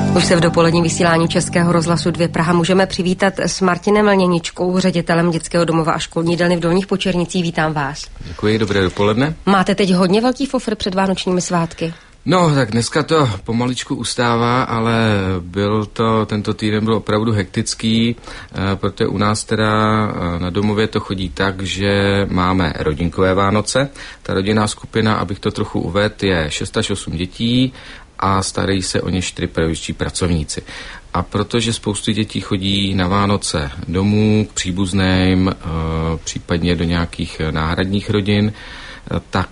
Už se v dopoledním vysílání Českého rozhlasu 2 Praha můžeme přivítat s Martinem Lněničkou, ředitelem dětského domova a školní jídelny v Dolních Počernicích. Vítám vás. Děkuji, dobré dopoledne. Máte teď hodně velký fofr před vánočními svátky? No, tak dneska to pomaličku ustává, ale tento týden byl opravdu hektický, protože u nás teda na domově to chodí tak, že máme rodinkové Vánoce. Ta rodinná skupina, abych to trochu uvedl, je 6 až 8 dětí a starají se o ně 4 pedagogičtí pracovníci. A protože spoustu dětí chodí na Vánoce domů, k příbuzným, případně do nějakých náhradních rodin, tak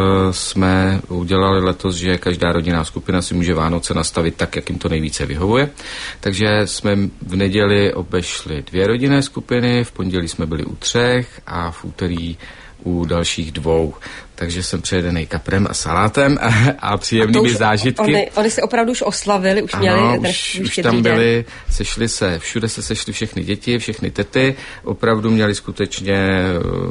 jsme udělali letos, že každá rodinná skupina si může Vánoce nastavit tak, jak jim to nejvíce vyhovuje. Takže jsme v neděli obešli 2 rodinné skupiny, v pondělí jsme byli u 3 a v úterý u dalších 2. Takže jsem přejedenej kaprem a salátem a příjemnými zážitky. Oni se opravdu už oslavili, už měli už tam byli, všude se sešly všechny děti, všechny tety, opravdu měli skutečně,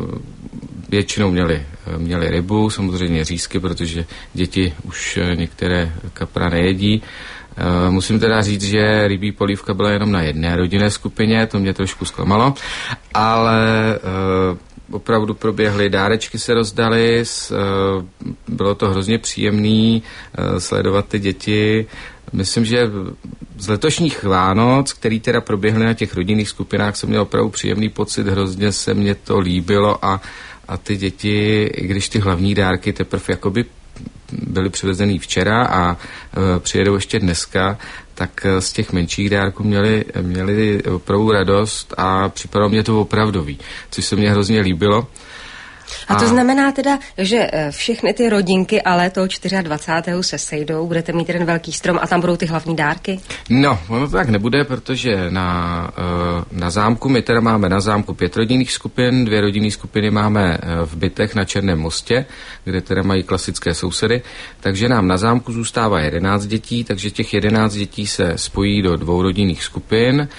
většinou měli rybu, samozřejmě řízky, protože děti už některé kapra nejedí. Musím teda říct, že rybí polívka byla jenom na jedné rodinné skupině, to mě trošku zklamalo, ale opravdu proběhly, dárečky se rozdaly, bylo to hrozně příjemný sledovat ty děti. Myslím, že z letošních Vánoc, který teda proběhly na těch rodinných skupinách, jsem měl opravdu příjemný pocit, hrozně se mně to líbilo a ty děti, i když ty hlavní dárky teprve jakoby byly přivezený včera a přijedou ještě dneska, tak z těch menších dárků měli opravdu radost a připadalo mě to opravdový, což se mně hrozně líbilo. A to znamená teda, že všechny ty rodinky ale toho 24. se sejdou, budete mít jeden velký strom a tam budou ty hlavní dárky? No, ono to tak nebude, protože na zámku, my teda máme na zámku 5 rodinných skupin, 2 rodinné skupiny máme v bytech na Černém mostě, kde teda mají klasické sousedy, takže nám na zámku zůstává 11 dětí, takže těch 11 dětí se spojí do 2 rodinných skupin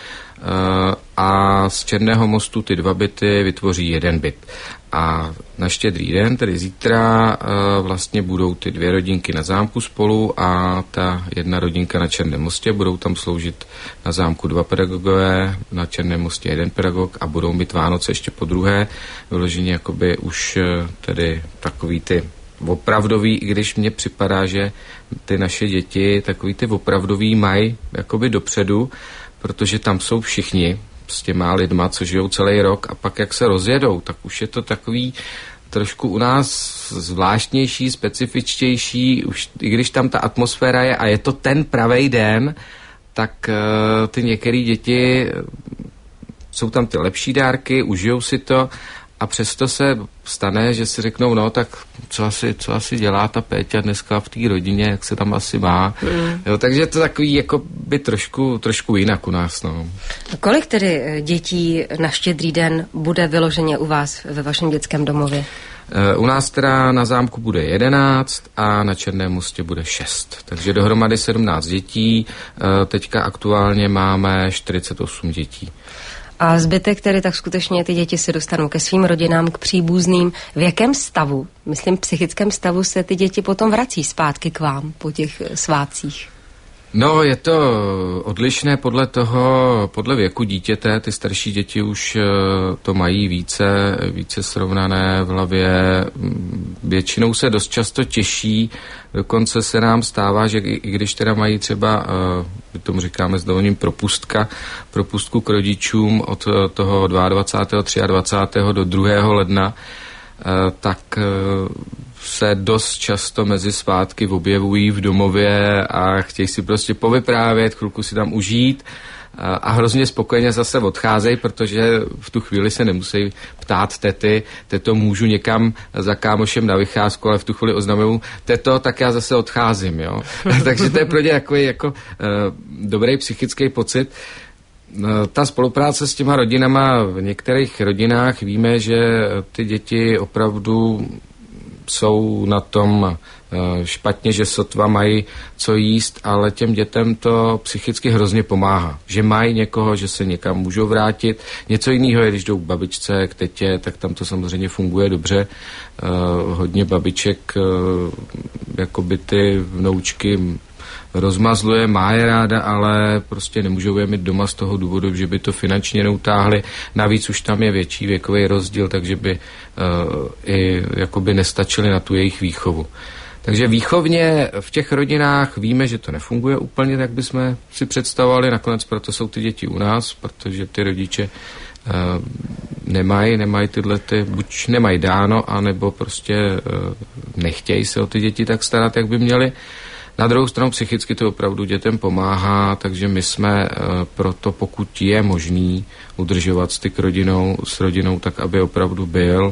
a z Černého mostu ty 2 byty vytvoří jeden byt. A na Štědrý den, tedy zítra, vlastně budou ty 2 rodinky na zámku spolu a ta jedna rodinka na Černém mostě, budou tam sloužit na zámku 2 pedagogové, na Černém mostě 1 pedagog a budou mít Vánoce ještě po druhé, vyloženě jakoby už tedy takový ty opravdový, i když mně připadá, že ty naše děti takový ty opravdový mají jakoby dopředu, protože tam jsou všichni s těma lidma, co žijou celý rok a pak jak se rozjedou, tak už je to takový trošku u nás zvláštnější, specifičtější, už i když tam ta atmosféra je a je to ten pravej den, tak ty některé děti, jsou tam ty lepší dárky, užijou si to a přesto se stane, že si řeknou, no tak co asi dělá ta Péťa dneska v té rodině, jak se tam asi má. Jo, takže je to takový jako by trošku jinak u nás. No. Kolik tedy dětí na Štědrý den bude vyloženě u vás ve vašem dětském domově? U nás teda na zámku bude 11 a na Černém mostě bude 6. Takže dohromady 17 dětí. Teďka aktuálně máme 48 dětí. A zbytek, tedy tak skutečně ty děti se dostanou ke svým rodinám, k příbuzným. V jakém stavu, myslím psychickém stavu, se ty děti potom vrací zpátky k vám po těch svátcích? No, je to odlišné podle věku dítěte. Ty starší děti už to mají více srovnané v hlavě. Většinou se dost často těší, dokonce se nám stává, že i když teda mají třeba, my tomu říkáme s dovolením propustku k rodičům od toho 22. 23. do 2. ledna, tak se dost často mezi svátky objevují v domově a chtějí si prostě povyprávět, chvilku si tam užít a hrozně spokojeně zase odcházejí, protože v tu chvíli se nemusí ptát tety, teto můžu někam za kámošem na vycházku, ale v tu chvíli oznamuju, teto, tak já zase odcházím, jo. Takže to je pro ně takový jako dobrý psychický pocit. Ta spolupráce s těma rodinama, v některých rodinách víme, že ty děti opravdu jsou na tom špatně, že sotva mají co jíst, ale těm dětem to psychicky hrozně pomáhá. Že mají někoho, že se někam můžou vrátit. Něco jiného je, když jdou k babičce, k tetě, tak tam to samozřejmě funguje dobře. Hodně babiček, jakoby ty vnoučky rozmazluje, má je ráda, ale prostě nemůžou je mít doma z toho důvodu, že by to finančně neutáhli. Navíc už tam je větší věkový rozdíl, takže by i jakoby nestačili na tu jejich výchovu. Takže výchovně v těch rodinách víme, že to nefunguje úplně, tak bychom si představovali. Nakonec proto jsou ty děti u nás, protože ty rodiče nemají tyhle, buď nemají dáno, anebo prostě nechtějí se o ty děti tak starat, jak by měli. Na druhou stranu psychicky to opravdu dětem pomáhá, takže my jsme proto, pokud je možný udržovat styk s rodinou, tak aby opravdu byl.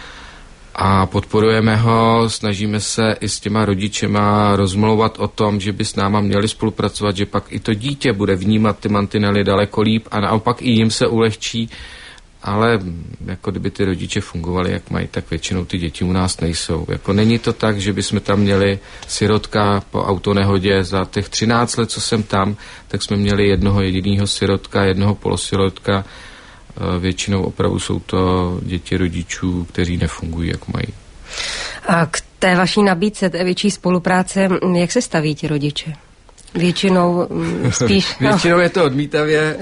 A podporujeme ho, snažíme se i s těma rodičema rozmlouvat o tom, že by s náma měli spolupracovat, že pak i to dítě bude vnímat ty mantinely daleko líp a naopak i jim se ulehčí, ale jako kdyby ty rodiče fungovali, jak mají, tak většinou ty děti u nás nejsou. Jako není to tak, že bychom tam měli sirotka po autonehodě za těch 13 let, co jsem tam, tak jsme měli jednoho jediného sirotka, jednoho polosirotka. Většinou opravdu jsou to děti rodičů, kteří nefungují, jak mají. A k té vaší nabídce, té větší spolupráce, jak se staví ti rodiče? Většinou spíš... Většinou je to odmítavě.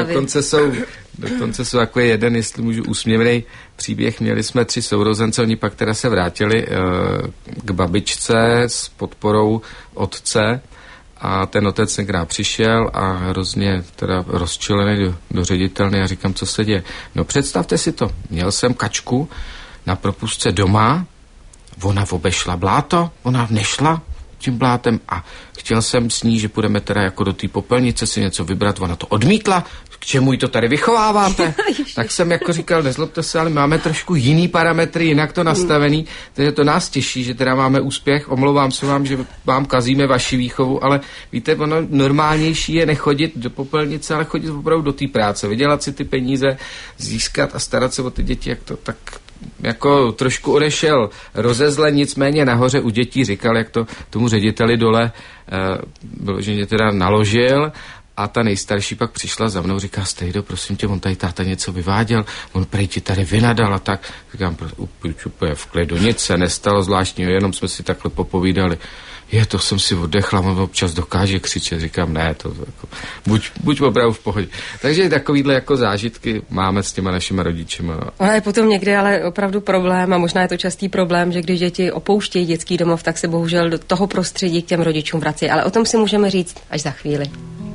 Dokonce jsou jako jeden, jestli můžu, úsměvný příběh. Měli jsme 3 sourozence, oni pak teda se vrátili k babičce s podporou otce. A ten otec někdy přišel a hrozně teda rozčilený do ředitelny a říkám, co se děje. No představte si to, měl jsem kačku na propustce doma, ona obešla bláto, ona nešla tím blátem a chtěl jsem s ní, že půjdeme teda jako do té popelnice si něco vybrat, ona to odmítla, k čemu jí to tady vychováváte? Tak jsem jako říkal, nezlobte se, ale máme trošku jiný parametry, jinak to nastavený, takže to nás těší, že teda máme úspěch, omlouvám se vám, že vám kazíme vaši výchovu, ale víte, ono normálnější je nechodit do popelnice, ale chodit opravdu do té práce, vydělat si ty peníze, získat a starat se o ty děti, jak to tak jako trošku odešel rozezlen, nicméně nahoře u dětí říkal, jak to tomu řediteli dole vyloženě teda naložil. A ta nejstarší pak přišla za mnou, říká, Stejdo, prosím tě, on tady táta něco vyváděl, on prej ti tady vynadal a tak. Říkám, úplně v klidu, nic se nestalo zvláštního, jenom jsme si takhle popovídali. To jsem si oddechla, on občas dokáže křičet. Říkám, ne, to jako, buď opravdu v pohodě. Takže takovýhle jako zážitky máme s těma našimi rodičima. Ona je potom někdy ale opravdu problém a možná je to častý problém, že když děti opouštějí dětský domov, tak se bohužel do toho prostředí k těm rodičům vrací. Ale o tom si můžeme říct až za chvíli.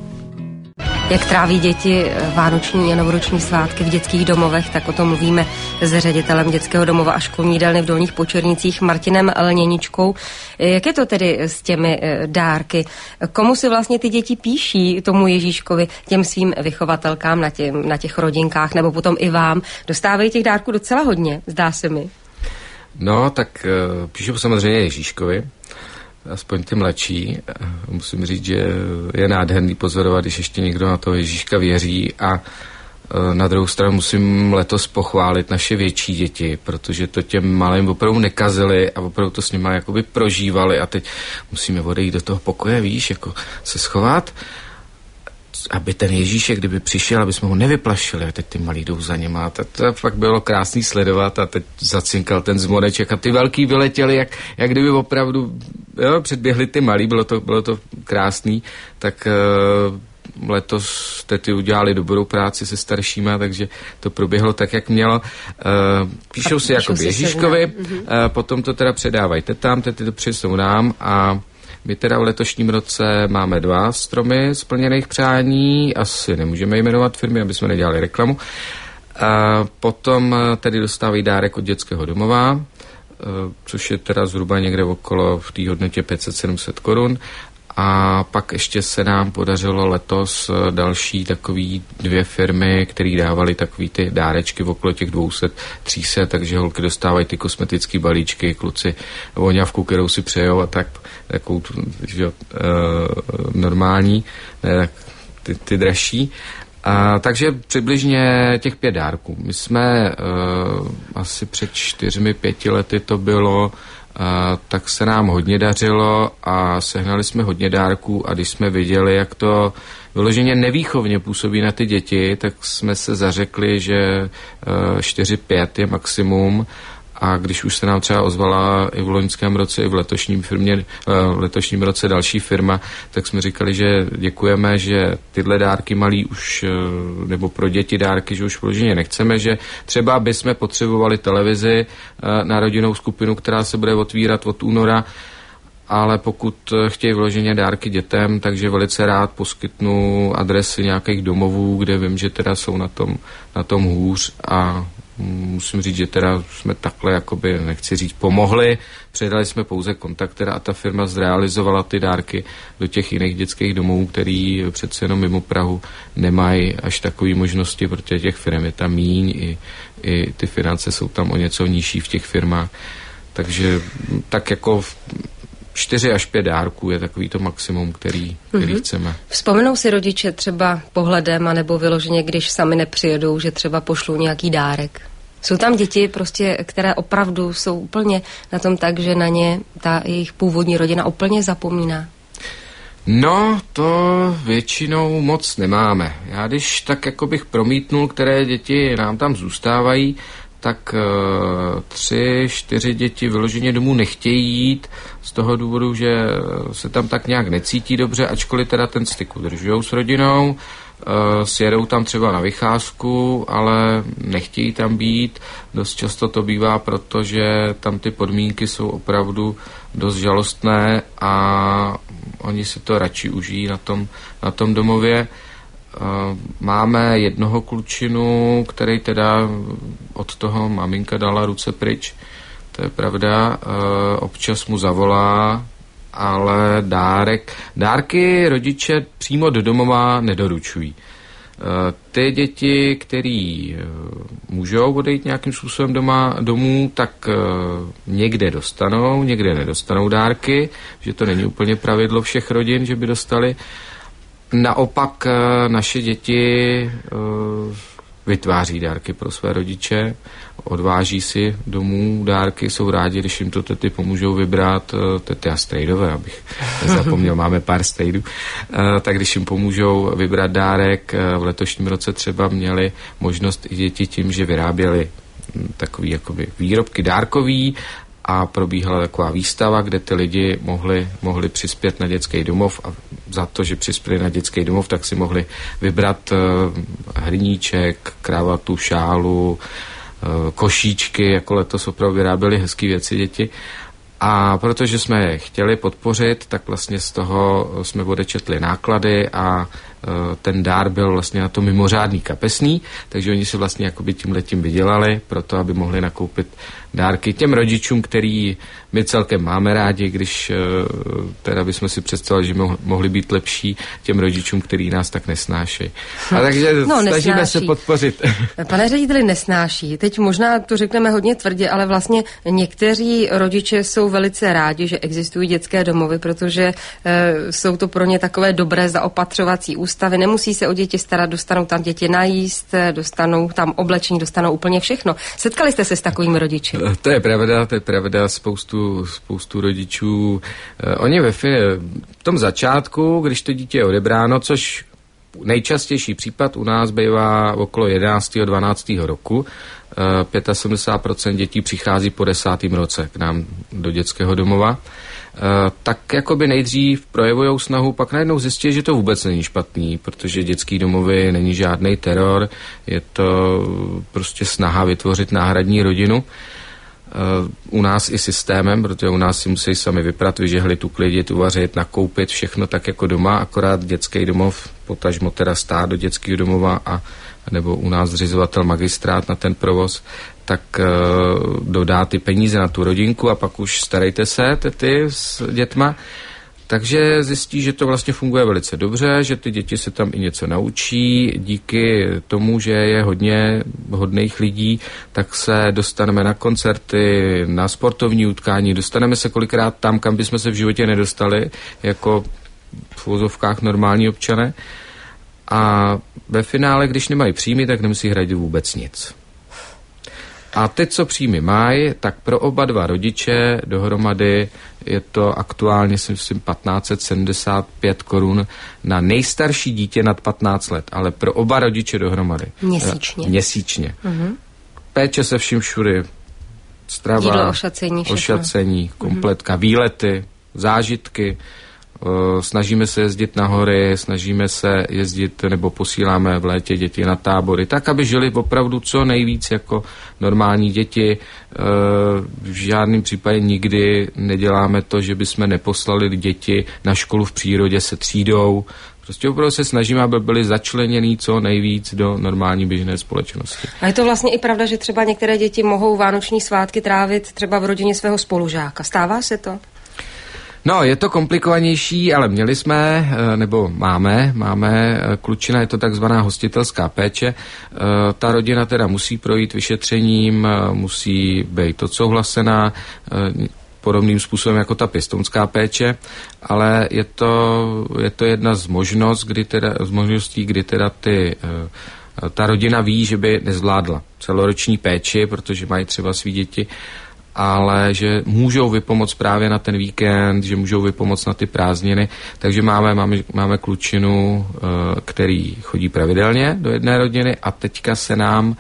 Jak tráví děti vánoční a novoroční svátky v dětských domovech, tak o tom mluvíme s ředitelem dětského domova a školní jídelny v Dolních Počernicích Martinem Lněničkou. Jak je to tedy s těmi dárky? Komu si vlastně ty děti píší, tomu Ježíškovi, těm svým vychovatelkám na těch rodinkách, nebo potom i vám? Dostávají těch dárků docela hodně, zdá se mi. No, tak píšu samozřejmě Ježíškovi. Aspoň ty mladší. Musím říct, že je nádherný pozorovat, když ještě někdo na toho Ježíška věří a na druhou stranu musím letos pochválit naše větší děti, protože to těm malým opravdu nekazili a opravdu to s nimi jakoby prožívali a teď musíme odejít do toho pokoje, víš, jako se schovat, aby ten Ježíšek, kdyby přišel, aby jsme ho nevyplašili a teď ty malí jdou za něma a to fakt bylo krásný sledovat a teď zacinkal ten zvoneček a ty velký vyletěli, jak kdyby opravdu předběhli ty malí, bylo to krásný, tak letos ty udělali dobrou práci se staršíma, takže to proběhlo tak, jak mělo. Píšou si jako Ježíškovi, potom to teda předávají tetám, tety to přinesou nám a my teda v letošním roce máme 2 stromy splněných přání, asi nemůžeme jmenovat firmy, aby jsme nedělali reklamu. Potom tedy dostávají dárek od dětského domova, což je teda zhruba někde okolo v té hodnotě 500-700 korun. A pak ještě se nám podařilo letos další takový 2 firmy, které dávaly takový ty dárečky v okolo těch 200-300, takže holky dostávají ty kosmetické balíčky, kluci voňavku, kterou si přejou a takovou normální, ne, ty dražší. Takže přibližně těch 5 dárků. My jsme asi před 4-5 lety to bylo, tak se nám hodně dařilo a sehnali jsme hodně dárků a když jsme viděli, jak to vyloženě nevýchovně působí na ty děti, tak jsme se zařekli, že 4-5 je maximum A když už se nám třeba ozvala i v loňském roce, i v letošním roce další firma, tak jsme říkali, že děkujeme, že tyhle dárky malý už, nebo pro děti dárky, že už vloženě nechceme, že třeba bychom potřebovali televizi na rodinnou skupinu, která se bude otvírat od února, ale pokud chtějí vloženě dárky dětem, takže velice rád poskytnu adresy nějakých domovů, kde vím, že teda jsou na tom hůř a musím říct, že teda jsme takhle, jakoby, nechci říct, pomohli. Předali jsme pouze kontakt teda a ta firma zrealizovala ty dárky do těch jiných dětských domovů, který přece jenom mimo Prahu nemají až takové možnosti, protože těch firm je tam míň, i ty finance jsou tam o něco nižší v těch firmách. Takže tak jako 4 až 5 dárků je takový to maximum, který chceme. Vzpomenou si rodiče třeba pohledem, anebo vyloženě, když sami nepřijedou, že třeba pošlou nějaký dárek? Jsou tam děti, prostě, které opravdu jsou úplně na tom tak, že na ně ta jejich původní rodina úplně zapomíná? No, to většinou moc nemáme. Já když tak jako bych promítnul, které děti nám tam zůstávají, tak 3-4 děti vyloženě domů nechtějí jít z toho důvodu, že se tam tak nějak necítí dobře, ačkoliv teda ten styk udržujou s rodinou, sjedou tam třeba na vycházku, ale nechtějí tam být. Dost často to bývá, protože tam ty podmínky jsou opravdu dost žalostné a oni si to radši užijí na tom domově. Máme jednoho klučinu, který teda od toho maminka dala ruce pryč, to je pravda, občas mu zavolá, ale dárky rodiče přímo do domova nedoručují. Ty děti, který můžou odejít nějakým způsobem domů, tak někde dostanou, někde nedostanou dárky, že to není úplně pravidlo všech rodin, že by dostali. Naopak naše děti vytváří dárky pro své rodiče, odváží si domů dárky, jsou rádi, když jim to tety pomůžou vybrat, tety a strejdové, abych nezapomněl, máme pár strejdů, tak když jim pomůžou vybrat dárek, v letošním roce třeba měli možnost i děti tím, že vyráběli takový jakoby výrobky dárkový, a probíhala taková výstava, kde ty lidi mohli přispět na dětský domov a za to, že přispěli na dětský domov, tak si mohli vybrat hrníček, kravatu, šálu, košíčky, jako letos opravdu vyráběli hezký věci děti. A protože jsme je chtěli podpořit, tak vlastně z toho jsme odečetli náklady a ten dár byl vlastně na to mimořádný kapesný, takže oni si vlastně jakoby tímhletím vydělali proto, aby mohli nakoupit dárky těm rodičům, který my celkem máme rádi, když teda bychom si představili, že mohli být lepší těm rodičům, který nás tak nesnáší. A takže snažíme se podpořit. Pane řediteli, nesnáší. Teď možná to řekneme hodně tvrdě, ale vlastně někteří rodiče jsou velice rádi, že existují dětské domovy, protože jsou to pro ně takové dobré zaopatřovací ústavy. Nemusí se o děti starat, dostanou tam děti najíst, dostanou tam oblečení, dostanou úplně všechno. Setkali jste se s takovými rodiči? To je pravda, spoustu rodičů. Oni v tom začátku, když to dítě je odebráno, což nejčastější případ u nás bývá okolo 11. 12. roku, 75% dětí přichází po 10. roce k nám do dětského domova, tak jakoby nejdřív projevujou snahu, pak najednou zjistí, že to vůbec není špatný, protože dětský domovy není žádný teror, je to prostě snaha vytvořit náhradní rodinu. U nás i systémem, protože u nás si musí sami vyprat, vyžehlit, uklidit, uvařit, nakoupit, všechno tak jako doma, akorát dětský domov, potažmo teda stát do dětského domova a nebo u nás zřizovatel magistrát na ten provoz, tak dodá ty peníze na tu rodinku a pak už starejte se, tety, s dětma. Takže zjistí, že to vlastně funguje velice dobře, že ty děti se tam i něco naučí. Díky tomu, že je hodně hodných lidí, tak se dostaneme na koncerty, na sportovní utkání, dostaneme se kolikrát tam, kam bychom se v životě nedostali, jako v uvozovkách normální občané. A ve finále, když nemají příjmy, tak nemusí hradit vůbec nic. A teď, co příjmy mají, tak pro oba dva rodiče dohromady je to aktuálně, si myslím, 1575 korun na nejstarší dítě nad 15 let, ale pro oba rodiče dohromady. Měsíčně. Měsíčně. Péče se vším všudy strava, jídlo, ošacení, kompletka, výlety, zážitky. Snažíme se jezdit na hory, snažíme se jezdit nebo posíláme v létě děti na tábory, tak, aby žili opravdu co nejvíc jako normální děti. V žádném případě nikdy neděláme to, že bychom neposlali děti na školu v přírodě se třídou. Prostě opravdu se snažíme, aby byli začlenění co nejvíc do normální běžné společnosti. A je to vlastně i pravda, že třeba některé děti mohou vánoční svátky trávit třeba v rodině svého spolužáka. Stává se to? No, je to komplikovanější, ale měli jsme, nebo máme klučina, je to takzvaná hostitelská péče. Ta rodina teda musí projít vyšetřením, musí být odsouhlasená podobným způsobem jako ta pěstounská péče, ale je to jedna z možností, kdy teda ta rodina ví, že by nezvládla celoroční péči, protože mají třeba svý děti, ale že můžou vypomoct právě na ten víkend, že můžou vypomoct na ty prázdniny. Takže máme klučinu, který chodí pravidelně do jedné rodiny a teďka se nám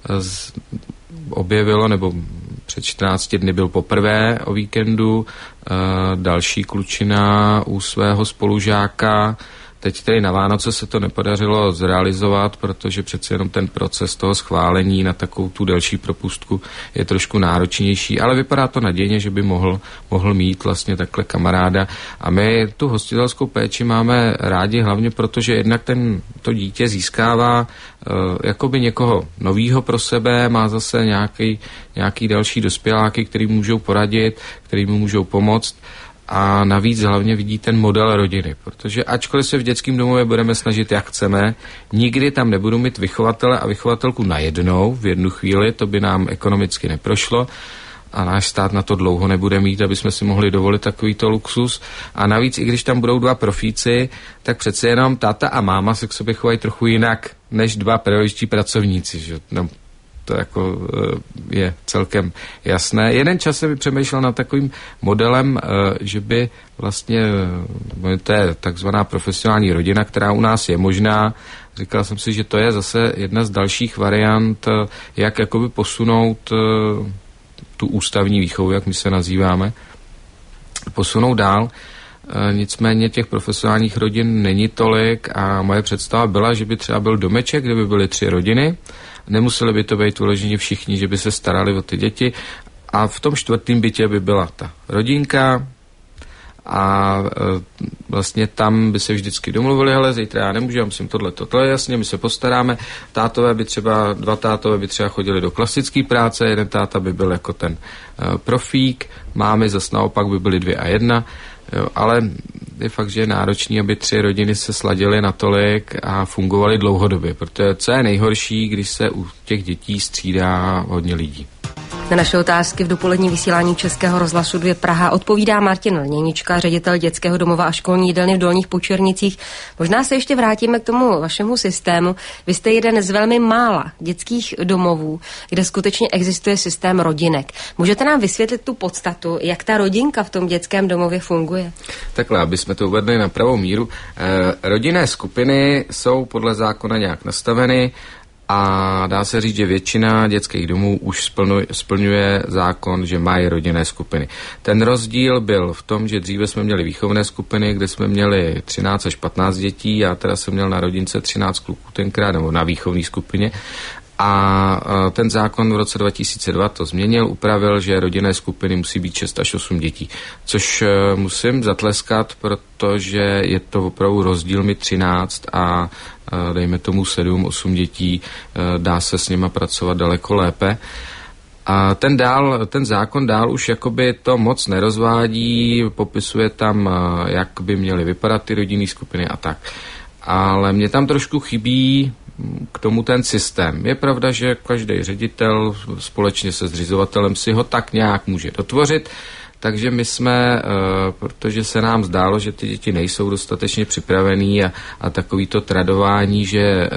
objevilo, nebo před 14 dny byl poprvé o víkendu, další klučina u svého spolužáka. Teď tedy na Vánoce se to nepodařilo zrealizovat, protože přece jenom ten proces toho schválení na takovou tu delší propustku je trošku náročnější, ale vypadá to nadějně, že by mohl mít vlastně takhle kamaráda. A my tu hostitelskou péči máme rádi hlavně proto, že jednak to dítě získává jakoby někoho novýho pro sebe, má zase nějaký další dospěláky, který můžou poradit, který mu můžou pomoct. A navíc hlavně vidí ten model rodiny, protože ačkoliv se v dětském domově budeme snažit, jak chceme, nikdy tam nebudu mít vychovatele a vychovatelku najednou, v jednu chvíli, to by nám ekonomicky neprošlo a náš stát na to dlouho nebude mít, aby jsme si mohli dovolit takovýto luxus. A navíc, i když tam budou dva profíci, tak přece jenom táta a máma se k sobě chovají trochu jinak, než dva pedagogičtí pracovníci, že? No, to jako je celkem jasné. Jeden čas jsem přemýšlel nad takovým modelem, že by vlastně, to je takzvaná profesionální rodina, která u nás je možná. Říkal jsem si, že to je zase jedna z dalších variant, jak jakoby posunout tu ústavní výchovu, jak my se nazýváme, posunout dál. Nicméně těch profesionálních rodin není tolik a moje představa byla, že by třeba byl domeček, kde by byly 3 rodiny. Nemuseli by to být vyloženě všichni, že by se starali o ty děti a v tom 4. bytě by byla ta rodinka a vlastně tam by se vždycky domluvili, hele, zítra já nemůžu, já musím tohle, jasně, my se postaráme. Dva tátové by třeba chodili do klasické práce, jeden táta by byl jako ten profík, mámy zas naopak by byly 2 a 1, jo, ale je fakt, že je náročný, aby 3 rodiny se sladily natolik a fungovaly dlouhodobě, protože co je nejhorší, když se u těch dětí střídá hodně lidí. Na naše otázky v dopolední vysílání Českého rozhlasu 2 Praha odpovídá Martin Lněnička, ředitel dětského domova a školní jídelny v Dolních Počernicích. Možná se ještě vrátíme k tomu vašemu systému. Vy jste jeden z velmi mála dětských domovů, kde skutečně existuje systém rodinek. Můžete nám vysvětlit tu podstatu, jak ta rodinka v tom dětském domově funguje? Takhle, aby jsme to uvedli na pravou míru. Rodinné skupiny jsou podle zákona nějak nastaveny, a dá se říct, že většina dětských domů už splňuje zákon, že mají rodinné skupiny. Ten rozdíl byl v tom, že dříve jsme měli výchovné skupiny, kde jsme měli 13 až 15 dětí, já teda jsem měl na rodince 13 kluků tenkrát, nebo na výchovné skupině. A ten zákon v roce 2002 to změnil, upravil, že rodinné skupiny musí být 6 až 8 dětí. Což musím zatleskat, protože je to opravdu rozdíl mi 13 a dejme tomu 7, 8 dětí, dá se s nima pracovat daleko lépe. A ten zákon dál už jakoby to moc nerozvádí, popisuje tam, jak by měly vypadat ty rodinné skupiny a tak. Ale mě tam trošku chybí k tomu ten systém. Je pravda, že každý ředitel společně se zřizovatelem si ho tak nějak může dotvořit, takže my jsme, protože se nám zdálo, že ty děti nejsou dostatečně připravený a takový to tradování, že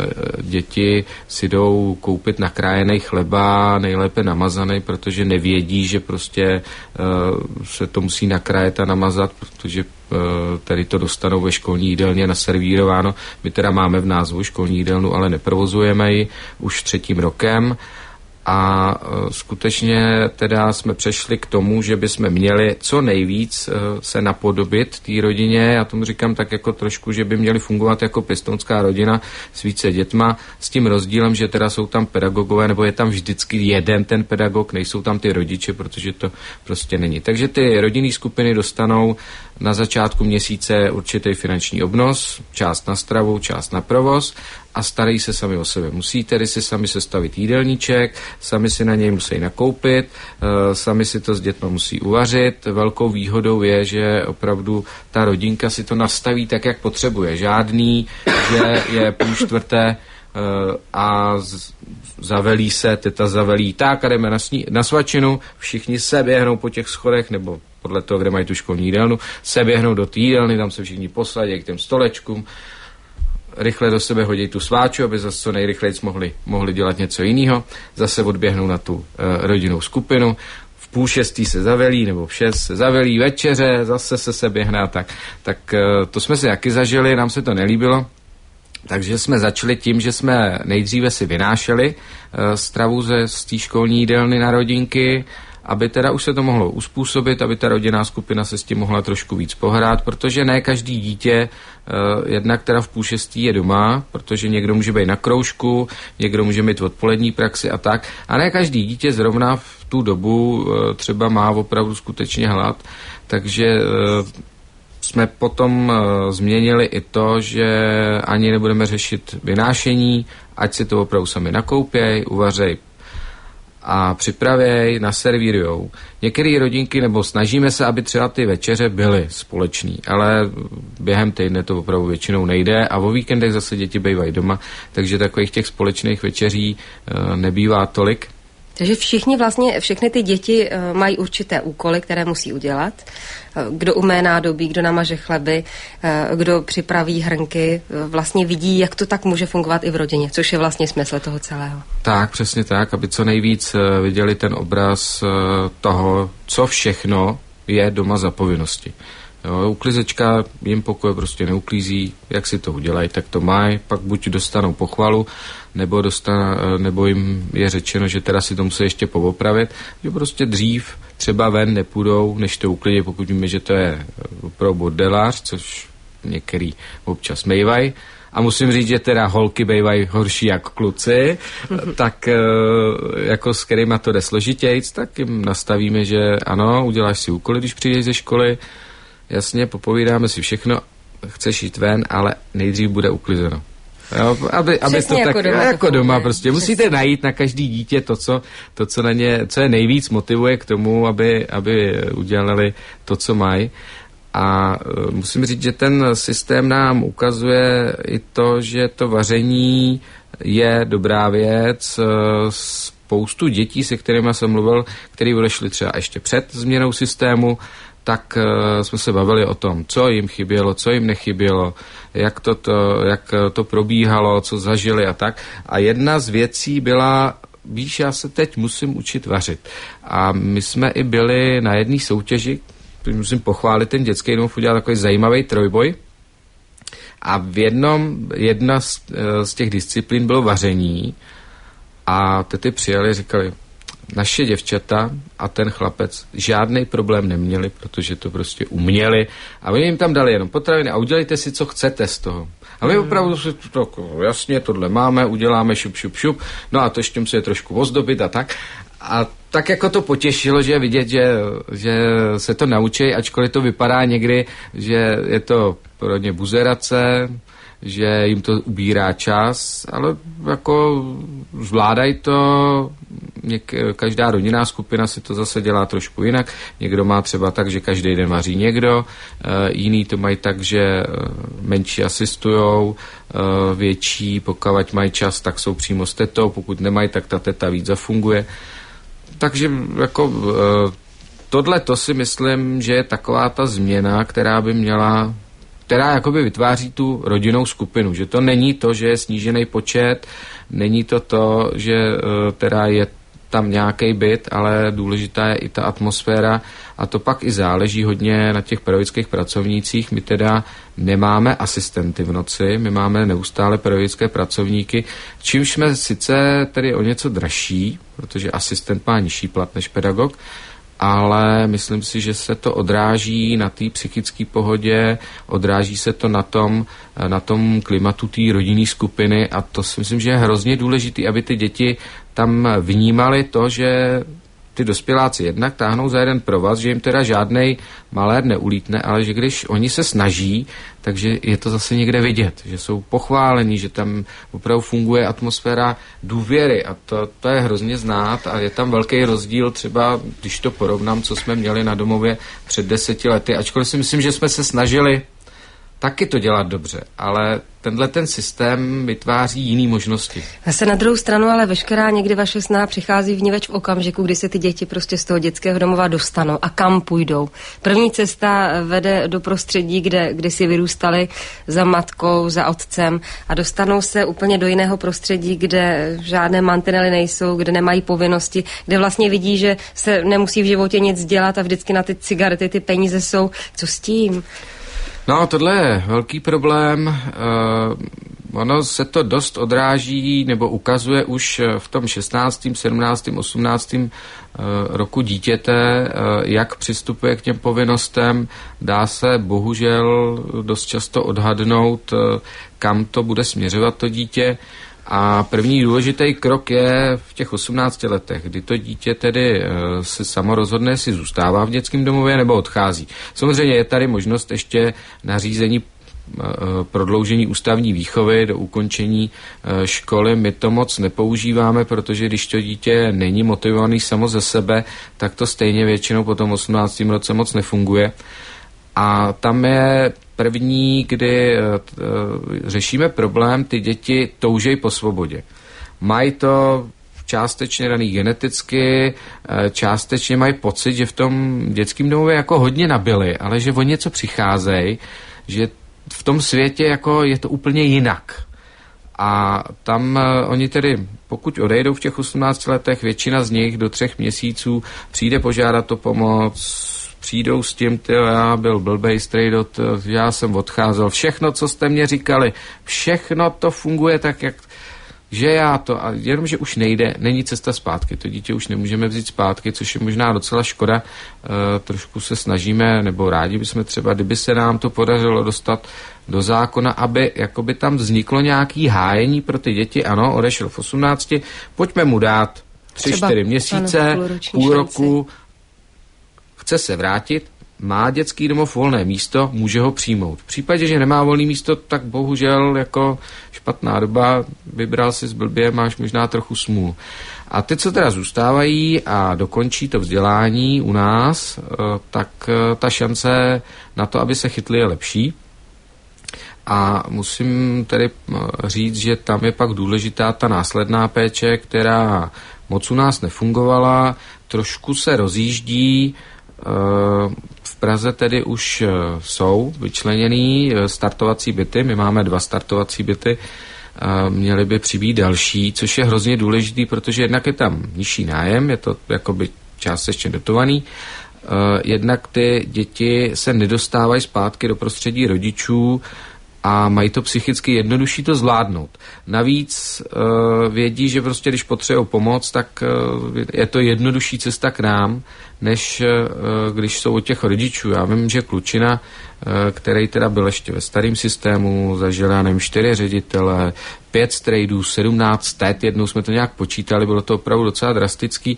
děti si jdou koupit nakrájený chleba, nejlépe namazaný, protože nevědí, že prostě se to musí nakrájet a namazat, protože tady to dostanou ve školní jídelně naservírováno. My teda máme v názvu školní jídelnu, ale neprovozujeme ji už 3. rokem. A skutečně teda jsme přešli k tomu, že bychom měli co nejvíc se napodobit té rodině. Já tomu říkám tak jako trošku, že by měli fungovat jako pěstounská rodina s více dětma, s tím rozdílem, že teda jsou tam pedagogové, nebo je tam vždycky jeden ten pedagog, nejsou tam ty rodiče, protože to prostě není. Takže ty rodinné skupiny dostanou na začátku měsíce určitý finanční obnos, část na stravu, část na provoz a starají se sami o sebe. Musí tedy si sami sestavit jídelníček, sami si na něj musí nakoupit, sami si to s dětma musí uvařit. Velkou výhodou je, že opravdu ta rodinka si to nastaví tak, jak potřebuje. Žádný, že je 3:30 a zavelí se, teta zavelí tak a jdeme na svačinu, všichni se běhnou po těch schodech, nebo podle toho, kde mají tu školní jídelnu, se běhnou do té jídelny, tam se všichni posadí k těm stolečkům, rychle do sebe hodí tu sváču, aby zase co nejrychleji mohli dělat něco jiného, zase odběhnou na tu rodinnou skupinu, v 5:30 se zavelí, nebo v 6 se zavelí večeře, zase se běhne a tak. Tak to jsme si taky zažili, nám se to nelíbilo, takže jsme začali tím, že jsme nejdříve si vynášeli stravu z té školní jídelny na rodinky, aby teda už se to mohlo uspůsobit, aby ta rodinná skupina se s tím mohla trošku víc pohrát, protože ne každý dítě jednak teda v 5:30 je doma, protože někdo může být na kroužku, někdo může mít odpolední praxi a tak. A ne každý dítě zrovna v tu dobu třeba má opravdu skutečně hlad, takže jsme potom změnili i to, že ani nebudeme řešit vynášení, ať si to opravdu sami nakoupěj, uvařej a připravěj, naservírujou. Některé rodinky, nebo snažíme se, aby třeba ty večeře byly společný, ale během týdne to opravdu většinou nejde a o víkendech zase děti bývají doma, takže takových těch společných večeří nebývá tolik. Takže všechny ty děti mají určité úkoly, které musí udělat. Kdo umé nádobí, kdo namaže chleby, kdo připraví hrnky, vlastně vidí, jak to tak může fungovat i v rodině, což je vlastně smysl toho celého. Tak, přesně tak, aby co nejvíc viděli ten obraz toho, co všechno je doma za povinnosti. Jo, uklizečka jim pokoje prostě neuklízí, jak si to udělají, tak to mají, pak buď dostanou pochvalu, nebo jim je řečeno, že teda si to musí ještě poopravit, že prostě dřív třeba ven nepůjdou, než to uklidí, pokud víme, že to je pro bordelář, což některý občas mejvají. A musím říct, že teda holky bývají horší jak kluci, tak jako s kterýma to jde složitějc, tak jim nastavíme, že ano, uděláš si úkoly, když přijdeš ze školy, jasně, popovídáme si všechno, chceš jít ven, ale nejdřív bude uklizeno. Jo, aby to jako tak doma, jako doma prostě. Musíte najít na každý dítě co je nejvíc motivuje k tomu, aby udělali to, co mají. A musím říct, že ten systém nám ukazuje i to, že to vaření je dobrá věc. Spoustu dětí, se kterými jsem mluvil, který odešli třeba ještě před změnou systému, tak jsme se bavili o tom, co jim chybělo, co jim nechybělo, jak to probíhalo, co zažili a tak. A jedna z věcí byla, víš, já se teď musím učit vařit. A my jsme i byli na jedné soutěži, musím pochválit, ten dětský domov udělal takový zajímavý trojboj. A jedna z těch disciplín bylo vaření. A tety přijeli, říkali, naše děvčata a ten chlapec žádný problém neměli, protože to prostě uměli a oni jim tam dali jenom potraviny a udělejte si, co chcete z toho. A my opravdu si to, jasně, tohle máme, uděláme šup, no a to ještě musí trošku ozdobit a tak. A tak jako to potěšilo, že vidět, že se to naučí, ačkoliv to vypadá někdy, že je to pro ně buzerace, že jim to ubírá čas, ale jako zvládají to, každá rodinná skupina si to zase dělá trošku jinak. Někdo má třeba tak, že každý den vaří někdo, jiný to mají tak, že menší asistujou, větší, pokud mají čas, tak jsou přímo s tetou, pokud nemají, tak ta teta víc zafunguje. Takže jako tohle to si myslím, že je taková ta změna, která jakoby vytváří tu rodinnou skupinu, že to není to, že je snížený počet, není to, že teda je tam nějaký byt, ale důležitá je i ta atmosféra a to pak i záleží hodně na těch pedagogických pracovnících. My teda nemáme asistenty v noci, my máme neustále pedagogické pracovníky, čímž jsme sice tedy o něco dražší, protože asistent má nižší plat než pedagog, ale myslím si, že se to odráží na té psychické pohodě, odráží se to na tom klimatu té rodinné skupiny a to si myslím, že je hrozně důležité, aby ty děti tam vnímali to, že ty dospěláci jednak táhnou za jeden provaz, že jim teda žádnej malér neulítne, ale že když oni se snaží, takže je to zase někde vidět, že jsou pochválení, že tam opravdu funguje atmosféra důvěry a to je hrozně znát a je tam velký rozdíl třeba, když to porovnám, co jsme měli na domově před 10 lety, ačkoliv si myslím, že jsme se snažili taky to dělat dobře, ale ten systém vytváří jiný možnosti. Zase na druhou stranu, ale veškerá někdy vaše snaha přichází vniveč v okamžiku, kdy se ty děti prostě z toho dětského domova dostanou a kam půjdou. První cesta vede do prostředí, kde si vyrůstali za matkou, za otcem a dostanou se úplně do jiného prostředí, kde žádné mantinely nejsou, kde nemají povinnosti, kde vlastně vidí, že se nemusí v životě nic dělat a vždycky na ty cigarety ty peníze jsou. Co s tím? No, tohle je velký problém. Ono se to dost odráží nebo ukazuje už v tom 16., 17., 18. roku dítěte, jak přistupuje k těm povinnostem. Dá se bohužel dost často odhadnout, kam to bude směřovat to dítě. A první důležitý krok je v těch 18 letech, kdy to dítě tedy se samo rozhodne, jestli zůstává v dětském domově nebo odchází. Samozřejmě je tady možnost ještě nařízení prodloužení ústavní výchovy do ukončení školy. My to moc nepoužíváme, protože když to dítě není motivovaný samo ze sebe, tak to stejně většinou po tom 18. roce moc nefunguje. A tam je první, kdy řešíme problém, ty děti toužejí po svobodě. Mají to částečně daný geneticky, částečně mají pocit, že v tom dětském domově jako hodně nabili, ale že o něco přicházejí, že v tom světě jako je to úplně jinak. A tam oni tedy, pokud odejdou v těch 18 letech, většina z nich do 3 měsíců přijde požádat o pomoc, přijdou s tím, já byl blbej strejdo, já jsem odcházel, všechno, co jste mě říkali, všechno to funguje tak, jak že já to, a jenom, že už nejde, není cesta zpátky, to dítě už nemůžeme vzít zpátky, což je možná docela škoda, trošku se snažíme, nebo rádi bychom třeba, kdyby se nám to podařilo dostat do zákona, aby jakoby tam vzniklo nějaký hájení pro ty děti, ano, odešel v 18, pojďme mu dát 3-4 měsíce, ano, půl roku, chce se vrátit, má dětský domov volné místo, může ho přijmout. V případě, že nemá volné místo, tak bohužel jako špatná doba, vybral si zblbě, máš možná trochu smůlu. A ty, co teda zůstávají a dokončí to vzdělání u nás, tak ta šance na to, aby se chytli, je lepší. A musím tedy říct, že tam je pak důležitá ta následná péče, která moc u nás nefungovala, trošku se rozjíždí. V Praze tedy už jsou vyčleněný startovací byty, my máme 2 startovací byty, měly by přibýt další, což je hrozně důležitý, protože jednak je tam nižší nájem, je to jakoby částečně dotovaný, jednak ty děti se nedostávají zpátky do prostředí rodičů a mají to psychicky jednodušší to zvládnout. Navíc vědí, že prostě když potřebují pomoc, tak je to jednodušší cesta k nám, než když jsou od těch rodičů. Já vím, že klučina, který teda byl ještě ve starém systému, zažil, já nevím, 4 ředitele, 5 strejdů, 17 tet, jednou jsme to nějak počítali, bylo to opravdu docela drastický.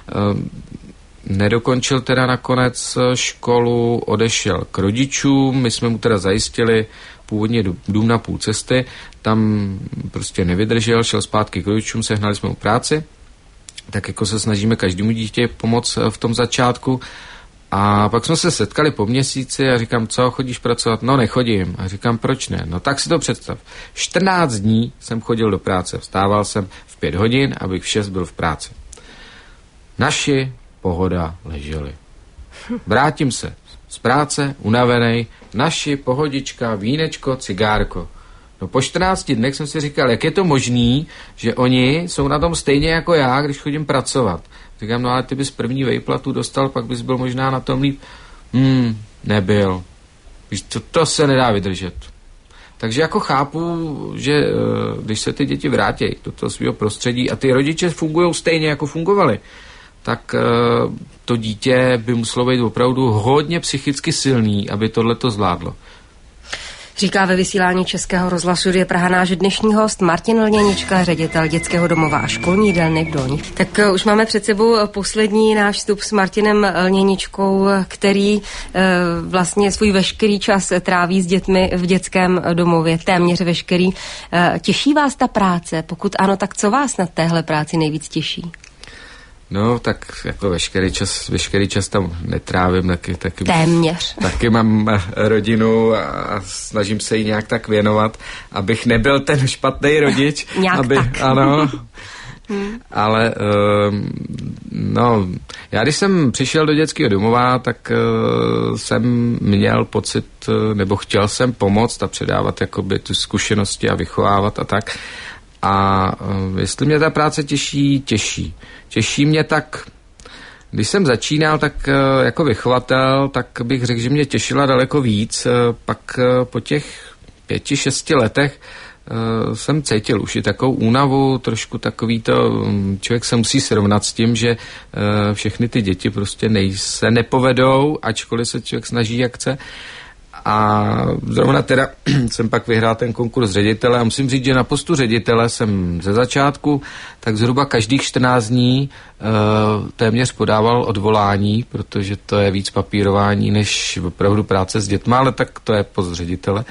Nedokončil teda nakonec školu, odešel k rodičům, my jsme mu teda zajistili původně dům na půl cesty, tam prostě nevydržel, šel zpátky k rodičům, sehnali jsme mu práci, tak jako se snažíme každému dítě pomoct v tom začátku. A pak jsme se setkali po měsíci a říkám, co, chodíš pracovat? No, nechodím. A říkám, proč ne? No tak si to představ. 14 dní jsem chodil do práce, vstával jsem v 5 hodin, abych v 6 byl v práci. Naši pohoda leželi. Vrátím se z práce, unavenej, naši pohodička, vínečko, cigárko. No po 14 dnech jsem si říkal, jak je to možný, že oni jsou na tom stejně jako já, když chodím pracovat. Říkám, no ale ty bys první vejplatu dostal, pak bys byl možná na tom líp. Nebyl. Víš, to se nedá vydržet. Takže jako chápu, že když se ty děti vrátí do toho svého prostředí a ty rodiče fungují stejně, jako fungovali, tak to dítě by muselo být opravdu hodně psychicky silný, aby tohleto zvládlo. Říká ve vysílání Českého rozhlasu je Praha náš dnešní host Martin Lněnička, ředitel dětského domova a školní jídelny v Dolních. Tak už máme před sebou poslední náš vstup s Martinem Lněničkou, který vlastně svůj veškerý čas tráví s dětmi v dětském domově, téměř veškerý. Těší vás ta práce? Pokud ano, tak co vás na téhle práci nejvíc těší? No, tak jako veškerý čas tam netrávím, taky téměř. Taky mám rodinu a snažím se jí nějak tak věnovat, abych nebyl ten špatný rodič. Ano. Ale no, já když jsem přišel do dětského domova, tak jsem měl pocit, nebo chtěl jsem pomoct a předávat jakoby tu zkušenosti a vychovávat a tak. A jestli mě ta práce těší. Těší mě tak, když jsem začínal tak jako vychovatel, tak bych řekl, že mě těšila daleko víc. Pak po těch 5-6 letech jsem cítil už i takovou únavu, trošku takový to, člověk se musí srovnat s tím, že všechny ty děti prostě se nepovedou, ačkoliv se člověk snaží jak chce. A zrovna teda jsem pak vyhrál ten konkurs ředitele a musím říct, že na postu ředitele jsem ze začátku tak zhruba každých 14 dní téměř podával odvolání, protože to je víc papírování než opravdu práce s dětma, ale tak to je post ředitele.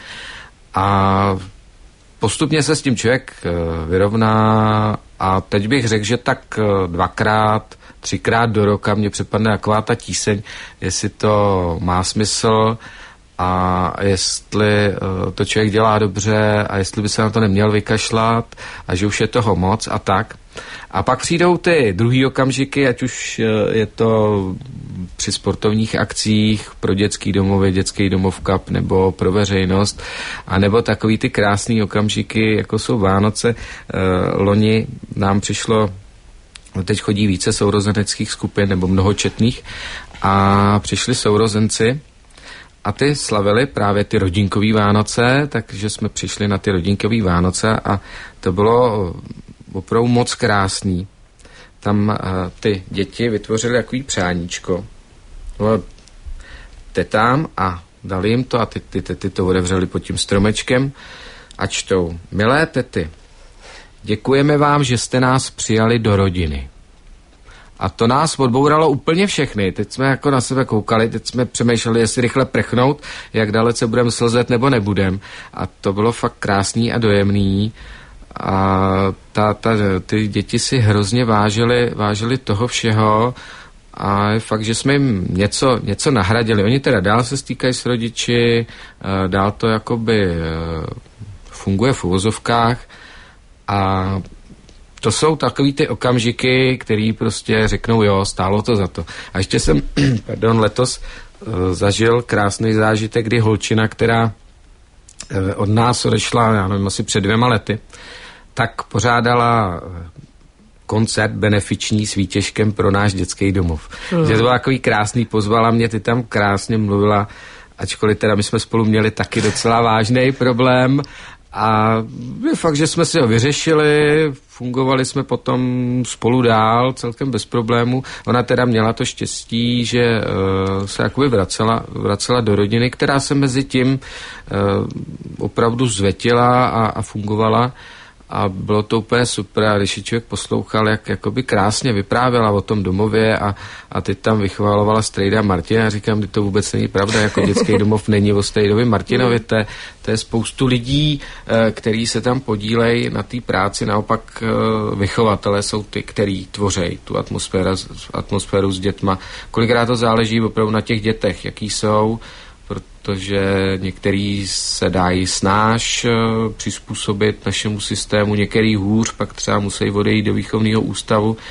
A postupně se s tím člověk vyrovná a teď bych řekl, že tak 2x, 3x do roka mě přepadne taková ta tíseň, jestli to má smysl a jestli to člověk dělá dobře a jestli by se na to neměl vykašlat a že už je toho moc a tak. A pak přijdou ty druhý okamžiky, ať už je to při sportovních akcích pro dětský domovy, dětský domov Cup nebo pro veřejnost, a nebo takový ty krásný okamžiky, jako jsou Vánoce. Loni nám přišlo, teď chodí více sourozeneckých skupin nebo mnohočetných a přišli sourozenci a ty slavili právě ty rodinkový Vánoce, takže jsme přišli na ty rodinkový Vánoce a to bylo opravdu moc krásný. Tam ty děti vytvořily takový přáníčko tetám a dali jim to a ty tety to otevřeli pod tím stromečkem a čtou: Milé tety, děkujeme vám, že jste nás přijali do rodiny. A to nás odbouralo úplně všechny. Teď jsme jako na sebe koukali, teď jsme přemýšleli, jestli rychle prchnout, jak dalece budeme slzet nebo nebudem. A to bylo fakt krásný a dojemný. A ty děti si hrozně vážili toho všeho a je fakt, že jsme jim něco nahradili. Oni teda dál se stýkají s rodiči, dál to jakoby funguje v uvozovkách a to jsou takový ty okamžiky, který prostě řeknou, jo, stálo to za to. A ještě jsem, letos zažil krásný zážitek, kdy holčina, která od nás odešla, já nevím, asi před 2 lety, tak pořádala koncert benefiční s výtěžkem pro náš dětský domov. Že to bylo takový krásný, pozvala mě, ty tam krásně mluvila, ačkoliv teda my jsme spolu měli taky docela vážný problém. A je fakt, že jsme si ho vyřešili, fungovali jsme potom spolu dál, celkem bez problémů. Ona teda měla to štěstí, že se jakoby vracela do rodiny, která se mezi tím opravdu zvetila a fungovala. A bylo to úplně super, a když člověk poslouchal, jak jakoby krásně vyprávěla o tom domově a teď tam vychvalovala strejda Martina a říkám, že to vůbec není pravda, jako dětský domov není o strejdovi Martinovi, to je spoustu lidí, kteří se tam podílejí na té práci, naopak vychovatelé jsou ty, kteří tvoří tu atmosféru s dětma. Kolikrát to záleží opravdu na těch dětech, jaký jsou, protože některý se dají snáš přizpůsobit našemu systému, některý hůř, pak třeba musí odejít do výchovného ústavu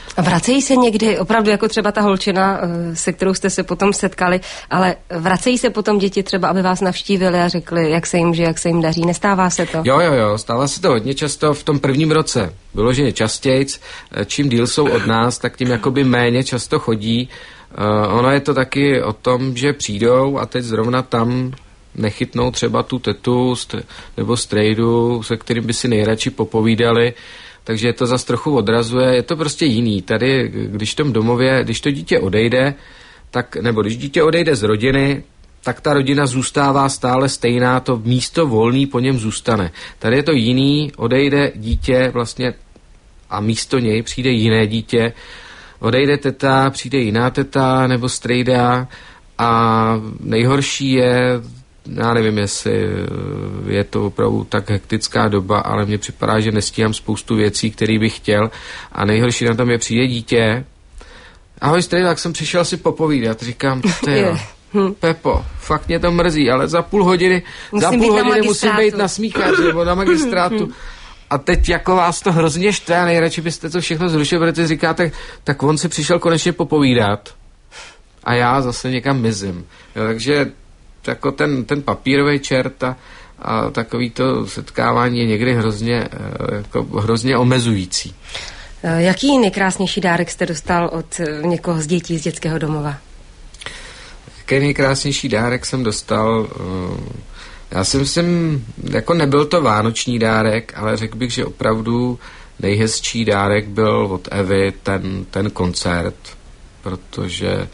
A vracejí se někdy, opravdu jako třeba ta holčina, se kterou jste se potom setkali, ale vracejí se potom děti třeba, aby vás navštívili a řekli, jak se jim žije, jak se jim daří? Nestává se to? Jo, stává se to hodně často v tom prvním roce. Vyloženě častějc, čím díl jsou od nás, tak tím jakoby méně často chodí. Ono je to taky o tom, že přijdou a teď zrovna tam nechytnou třeba tu tetu nebo strejdu, se kterým by si nejradši popovídali, takže je to zas trochu odrazuje, je to prostě jiný. Tady, když v tom domově, když to dítě odejde, nebo když dítě odejde z rodiny, tak ta rodina zůstává stále stejná, to místo volný po něm zůstane. Tady je to jiný, odejde dítě vlastně a místo něj přijde jiné dítě, odejde teta, přijde jiná teta nebo strejda a nejhorší je, já nevím, jestli je to opravdu tak hektická doba, ale mně připadá, že nestíhám spoustu věcí, které bych chtěl a nejhorší na tom je přijde dítě. Ahoj strejdo, tak jsem přišel si popovídat, říkám, tyjo, Pepo, fakt mě to mrzí, ale za půl hodiny musím být na smíchaři nebo na magistrátu. A teď jako vás to hrozně štve a nejradši byste to všechno zrušili, protože říkáte, tak on si přišel konečně popovídat a já zase někam mizím. Jo, takže jako ten papírový čert a takovýto setkávání je někdy hrozně omezující. Jaký nejkrásnější dárek jste dostal od někoho z dětí z dětského domova? Jaký nejkrásnější dárek jsem dostal? Já si myslím, jako nebyl to vánoční dárek, ale řekl bych, že opravdu nejhezčí dárek byl od Evy ten koncert, protože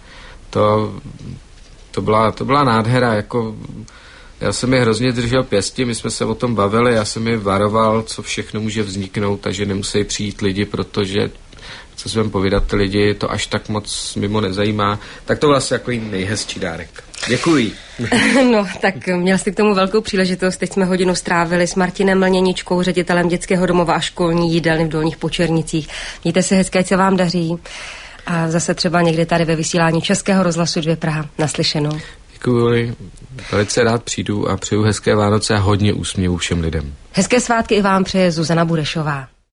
to byla nádhera, jako já jsem je hrozně držel pěsti, my jsme se o tom bavili, já jsem je varoval, co všechno může vzniknout, takže nemusí přijít lidi, protože co si vám povídat, ty lidi to až tak moc mimo nezajímá, tak to byl asi jako nejhezčí dárek. Děkuji. No, tak měl jste k tomu velkou příležitost. Teď jsme hodinu strávili s Martinem Mlněničkou, ředitelem dětského domova a školní jídelny v Dolních Počernicích. Mějte se hezky, ať se vám daří. A zase třeba někde tady ve vysílání Českého rozhlasu 2 Praha. Naslyšenou. Děkuji. Velice rád přijdu a přeju hezké Vánoce a hodně úsměvů všem lidem. Hezké svátky i vám přeje Zuzana Burešová.